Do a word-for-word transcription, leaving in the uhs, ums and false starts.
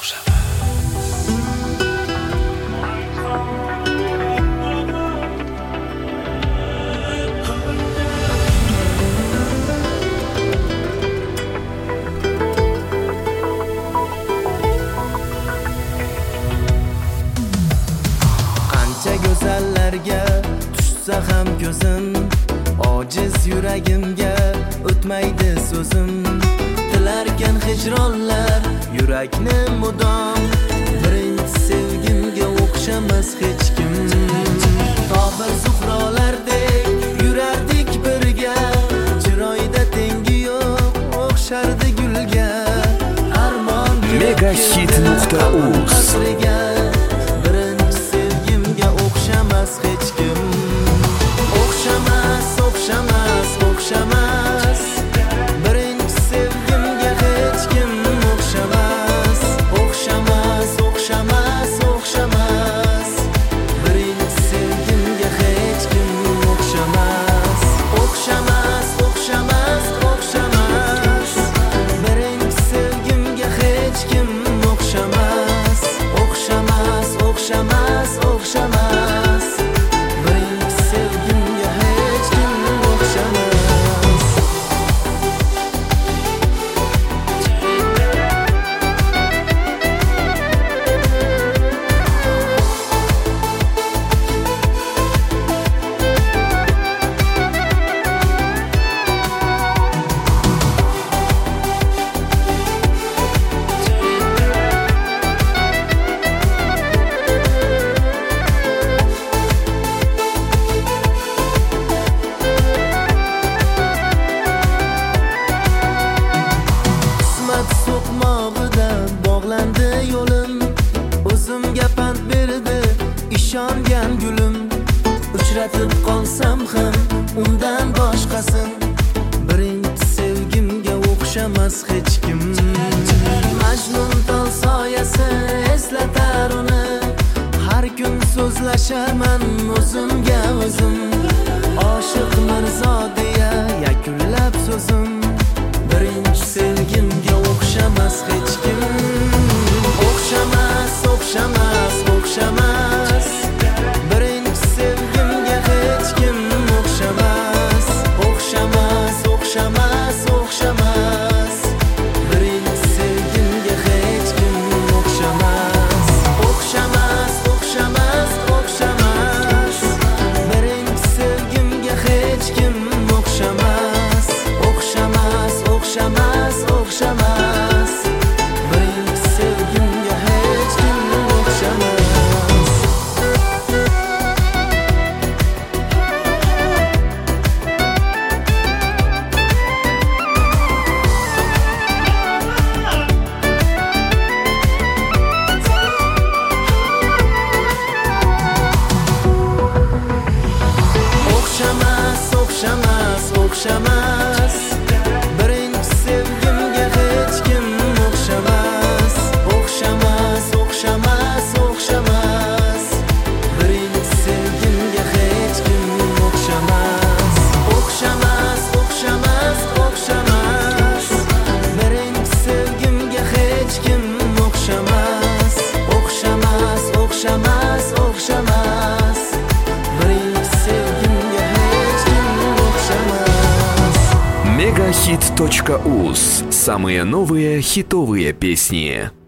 Qancha go'zallarga tushsa ham ko'zim, ojiz yuragimga o'tmaydi so'zim. Tilarkan hijronlar yurakni mudom, birinchi sevgimga o'xshamas hech kim. Tobir zuhrolardek yurardik birga, chiroyda tengi yo'q o'xshardi gulga. Armon megahit nuqta uz birinchi sevgimga o'xshamas hech kim. O'xshamas, o'xshamas, o'xshamas, birinchi sevgimga hech kim o'xshamas. O'xshamas, o'xshamas, o'xshamas, birinchi sevgimga hech kim o'xshamas. O'xshamas, o'xshamas, o'xshamas, birinchi sevgimga hech kim o'xshamas. O'xshamas, o'xshamas, o'xshamas, birinchi sevgimga hech kim o'xshamas. Qismat so'qmog'idan bog'landi yo'lim, o'zimga pand berdi ishongan gulim. Uchratib qolsam ham undan boshqasin, birinchi sevgimga o'xshamas hech kim. Majnun tol soyasi eslatar uni, har kun so'zlasharman o'zimga o'zim. Oshiq Mirzo deya yakunlab so'zim, birinchi sevgimga o'xshamas hech kim. O'xshamas, o'xshamas, o'xshamas, birinchi sevgimga hech kim o'xshamas. O'xshamas, o'xshamas, o'xshamas, birinchi sevgimga hech kim o'xshamas. O'xshamas, o'xshamas, o'xshamas, birinchi sevgimga hech kim o'xshamas. O'xshamas, o'xshamas, o'xshamas, birinchi sevgimga hech kim o'xshamas. O'xshamas, o'xshamas, o'xshamas, birinchi sevgimga hech kim o'xshamas. O'xshamas, o'xshamas, o'xshamas, birinchi sevgimga hech kim o'xshamas. O'xshamas, o'xshamas, o'xshamas, birinchi sevgimga hech kim o'xshamas. O'xshamas, o'xshamas, o'xshamas, birinchi sevgimga hech kim o'xshamas. megahit точка уз. Самые новые хитовые песни.